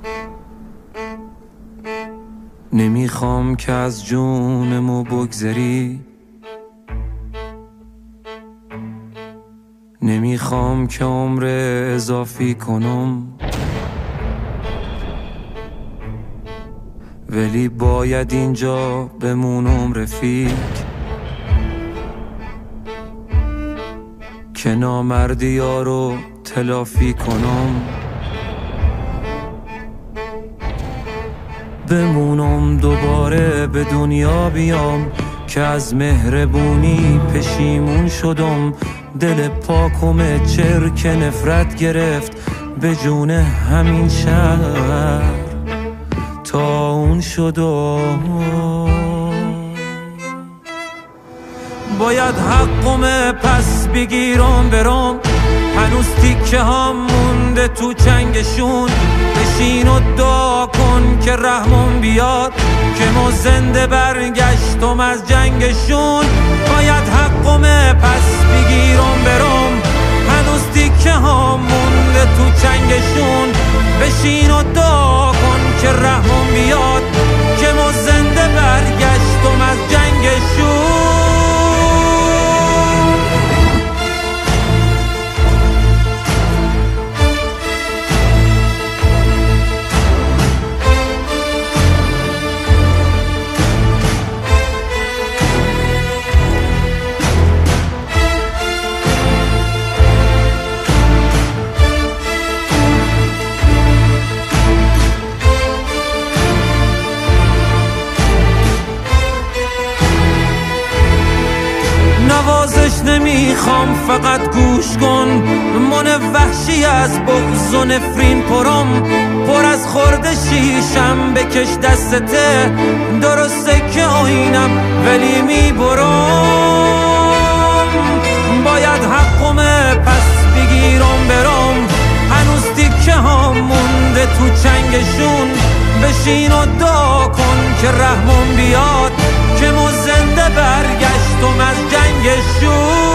نمیخوام که از جونمو بگذری، نمیخوام که عمر اضافی کنم، ولی باید اینجا بمونم رفیق، که نامردی ها رو تلافی کنم. بمونم دوباره به دنیا بیام، که از مهربونی پشیمون شدم. دل پاکم چرک نفرت گرفت به جون همین شهر تا اون شدم. باید حقم پس بگیرم برم، هنوز تیکه هم مونده تو چنگشون. بشین و دعا کن که رحمم بیاد، که ما زنده برگشتم از جنگشون. باید حقم پس بگیرم برم، هنوز تیکه هم مونده تو چنگشون. بشین و دعا کن که رحمم بیاد، که ما زنده برگشتم از جنگشون. نوازش نمیخوام، فقط گوش کن. من وحشی از بغض و نفرین پرم، پر از خورده شیشم بکش دستته. درسته که آینم ولی میبرم، باید حقم پس بگیرم برم. هنوز تیکه ها مونده تو چنگشون. بشین و دعا کن که رحمم بیاد، که ما زنده برگشتم از جنگشون.